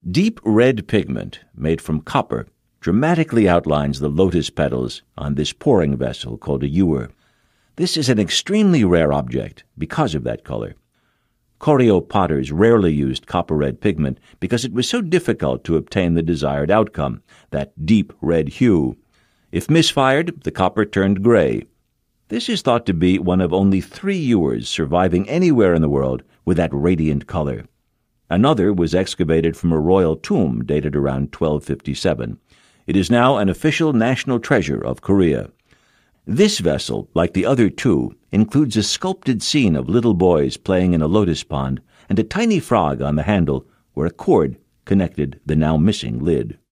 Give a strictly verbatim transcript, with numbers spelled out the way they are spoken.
Deep red pigment made from copper dramatically outlines the lotus petals on this pouring vessel called a ewer. This is an extremely rare object because of that color. Koryo potters rarely used copper-red pigment because it was so difficult to obtain the desired outcome, that deep red hue. If misfired, the copper turned gray. This is thought to be one of only three ewers surviving anywhere in the world with that radiant color. Another was excavated from a royal tomb dated around twelve fifty-seven. It is now an official national treasure of Korea. This vessel, like the other two, includes a sculpted scene of little boys playing in a lotus pond and a tiny frog on the handle where a cord connected the now missing lid.